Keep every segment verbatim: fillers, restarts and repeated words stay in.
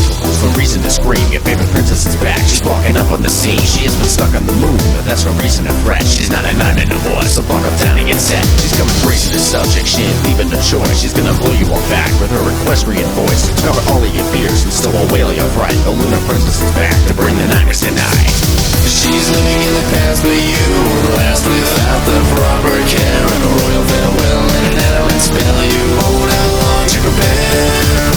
no reason to scream, your favorite princess is back. She's walking up on the scene, she has been stuck on the moon, but that's no reason to fret. She's not a nine anymore, so buck up down and get set. She's coming crazy the subject, she ain't leaving the choice. She's gonna blow you all back with her equestrian voice, cover all of your fears and still won't wail your fright. The lunar princess is back to bring the nightmares tonight. She's living in the past, but you will last without the proper care and a royal farewell and an adamant spell. You won't have long to prepare.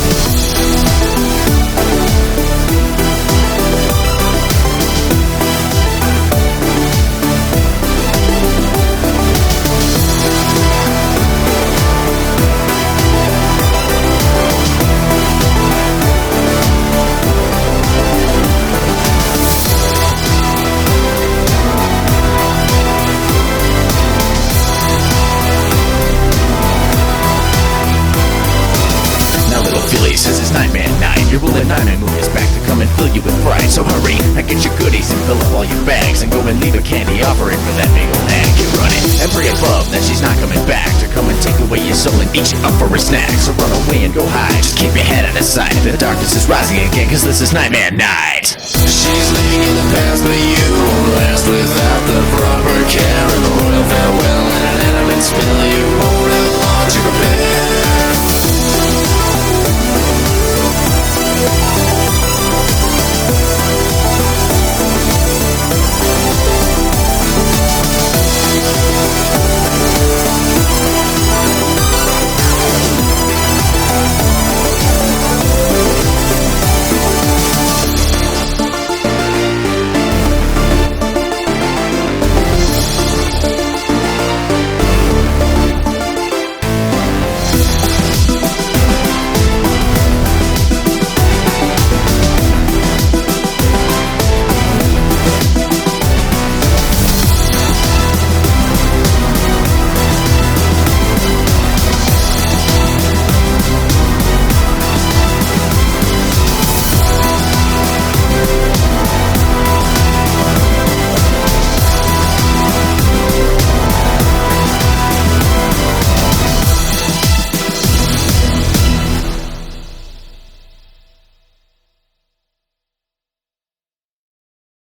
Says it's Nightmare Night. Your ruling Nightmare moon is back to come and fill you with fright. So hurry, and get your goodies and fill up all your bags, and go and leave a candy offering for that big old hag. Get running and pray above that she's not coming back to come and take away your soul and eat you up for a snack. So run away and go hide, just keep your head out of sight. The darkness is rising again, cause this is Nightmare Night. She's living in the past, but you won't last without the proper care and a royal farewell and an adamant spell. You won't have long to prepare.